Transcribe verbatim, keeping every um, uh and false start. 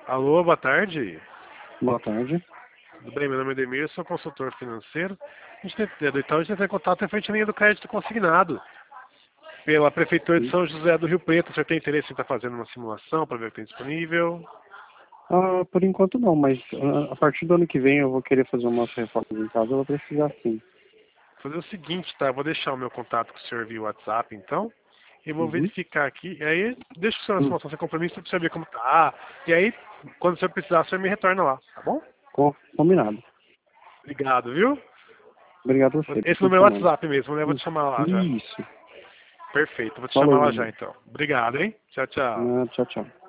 Alô, boa tarde. Boa tarde. Tudo bem? Meu nome é Demir, sou consultor financeiro. A gente tem, do Itaú, a gente tem contato referente à linha do crédito consignado pela Prefeitura de Sim. São José do Rio Preto. O senhor tem interesse em estar fazendo uma simulação para ver o que tem disponível? Ah, por enquanto não, mas ah, a partir do ano que vem eu vou querer fazer umas reformas em casa, eu vou precisar sim. Vou fazer o seguinte, tá? Eu vou deixar o meu contato com o senhor via WhatsApp, então. E vou Uhum. verificar aqui. E aí, deixa o senhor na Hum. simulação sem compromisso para saber como tá. E aí, quando o senhor precisar, o senhor me retorna lá, tá bom? Co- Combinado. Obrigado, viu? Obrigado a você. Bom Esse fim no de meu semana. WhatsApp mesmo, né? Eu vou te chamar lá já. Isso. Perfeito, vou te chamar Falou, lá já Demir. então. Obrigado, hein? Tchau, tchau. Ah, tchau, tchau.